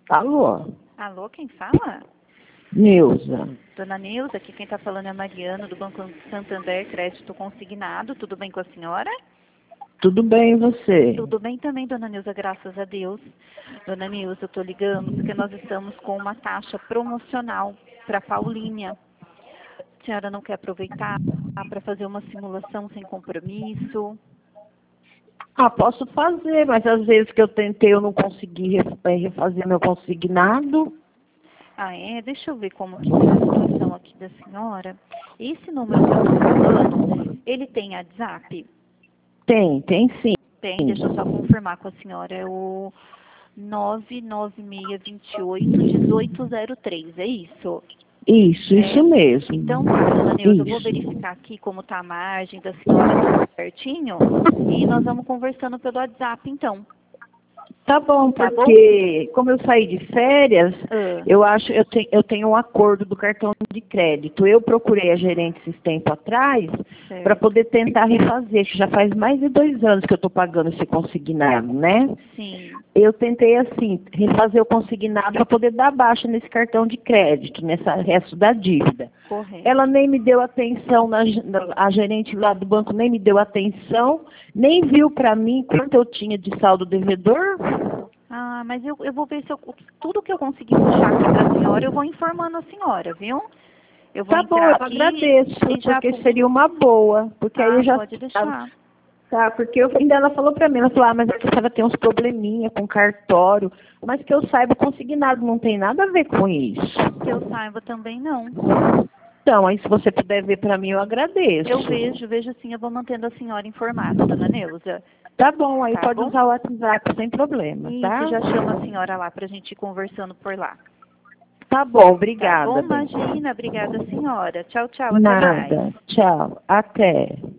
Alô? Alô, quem fala? Neuza. Dona Neuza, aqui quem está falando é a Mariana, do Banco Santander Crédito Consignado. Tudo bem com a senhora? Tudo bem, e você? Tudo bem também, Dona Neuza, graças a Deus. Dona Neuza, eu estou ligando porque nós estamos com uma taxa promocional para Paulínia. A senhora não quer aproveitar para fazer uma simulação sem compromisso? Posso fazer, mas às vezes que eu tentei eu não consegui refazer meu consignado. Ah, é? Deixa eu ver como que está a situação aqui da senhora. Esse número que eu estou falando, ele tem WhatsApp? Tem sim. Tem, deixa eu só confirmar com a senhora. É o 99628-1803, é isso? Isso mesmo. Então, tá, dona Neuza, eu vou Isso. verificar aqui como está a margem da senhora tudo certinho e nós vamos conversando pelo WhatsApp, então. Tá bom, Tá bom? porque como eu saí de férias, Ah, eu tenho um acordo do cartão de crédito. Eu procurei a gerente esses tempo atrás para certo. poder tentar refazer, que já faz mais de 2 anos que eu estou pagando esse consignado, né? Sim, Eu tentei, assim, refazer o consignado para poder dar baixa nesse cartão de crédito, nesse resto da dívida. correto. Ela nem me deu atenção, a gerente lá do banco nem me deu atenção, nem viu para mim quanto eu tinha de saldo devedor. Ah, mas eu vou ver se tudo que eu conseguir puxar aqui para a senhora, eu vou informando a senhora, viu? Eu vou Tá bom, eu entrar aqui agradeço, e já... porque seria uma boa, porque aí eu já... pode deixar. Tá, porque ainda ela falou para mim, ela falou, mas a senhora tem uns probleminha com cartório, mas que eu saiba, consignado não tem nada a ver com isso. Que eu saiba também não. Então, aí se você puder ver para mim, eu agradeço. Eu vejo sim, eu vou mantendo a senhora informada, dona Neuza. Tá bom, aí Tá pode bom? usar o WhatsApp sem problema, tá? Isso, já chama a senhora lá pra gente ir conversando por lá. Tá bom, Tá obrigada. bom? Bem. Imagina, obrigada senhora. Tchau, tchau, até mais. Nada. Tchau. Até.